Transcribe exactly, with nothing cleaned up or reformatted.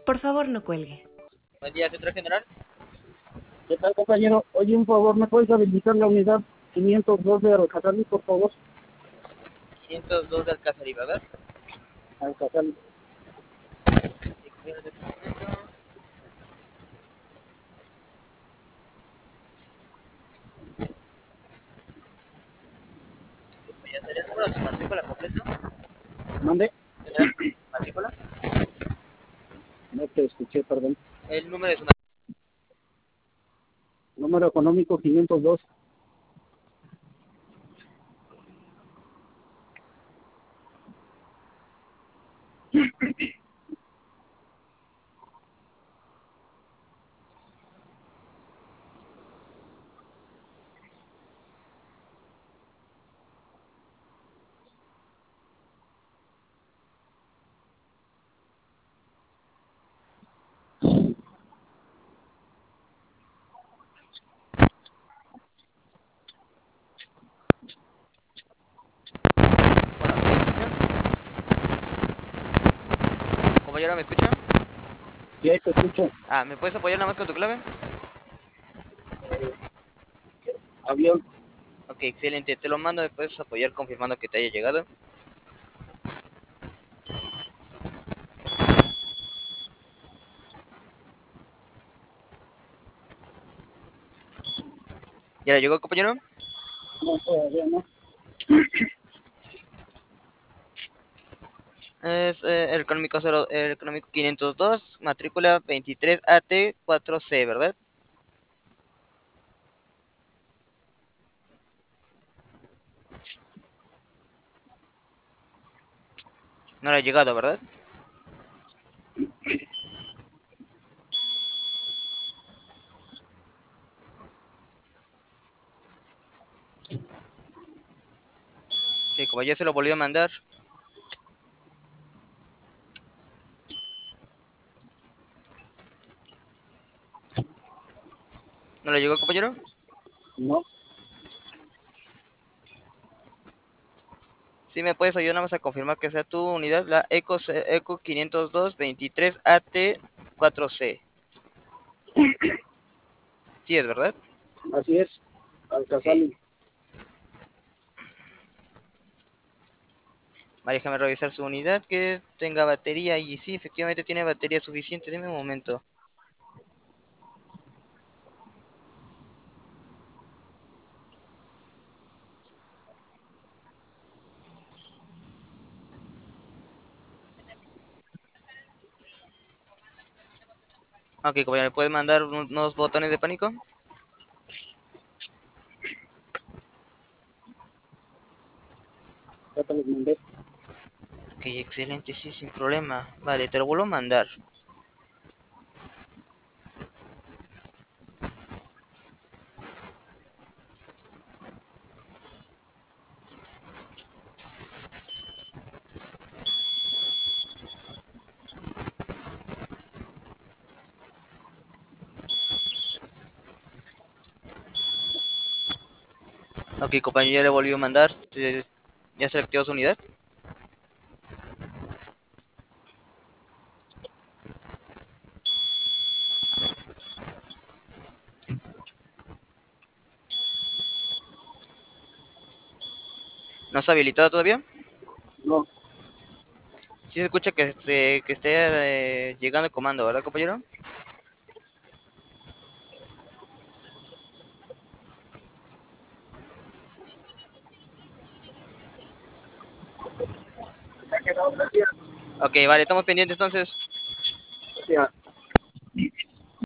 Por favor, no cuelgue. Buen día, centro general. ¿Qué tal, compañero? Oye, un favor, ¿me puedes habilitar la unidad quinientos dos de Alcazali, por favor? quinientos dos de Alcázar, a ver. Alcazali. ¿Ya sería el número de su matrícula completo? ¿Mande? ¿Sería su matrícula? No te escuché, perdón. El número de su Número económico quinientos dos. compañero, ¿me escucha? Sí, ahí te escucho. Ah, ¿me puedes apoyar nada más con tu clave? Avión. Ok, excelente. Te lo mando, ¿me puedes apoyar confirmando que te haya llegado? ¿Ya le llegó, compañero? No, todavía no. Es eh, el económico, cero, el económico quinientos dos, matrícula veintitrés A T cuatro C, ¿verdad? No le ha llegado, ¿verdad? Sí, como ya se lo volvió a mandar. ¿No le llegó, compañero? No. Sí, me puedes ayudar nada más a confirmar que sea tu unidad, la ECO, ECO quinientos dos veintitrés A T cuatro C. Sí es, ¿verdad? Así es. Ok. Alcazali. Vale, déjame revisar su unidad, que tenga batería. Y sí, efectivamente tiene batería suficiente. Dime un momento. Ok, compañero, ¿me puedes mandar unos botones de pánico? Ya te los mandé. Ok, excelente, sí, sin problema. Vale, te lo vuelvo a mandar. Ok, compañero, ya le volví a mandar. Eh, ¿Ya se le activó su unidad? ¿No está habilitado todavía? No. Sí se escucha que, se, que esté eh, llegando el comando, ¿verdad, compañero? Se ha quedado gracias. Ok, vale, estamos pendientes entonces. Ya.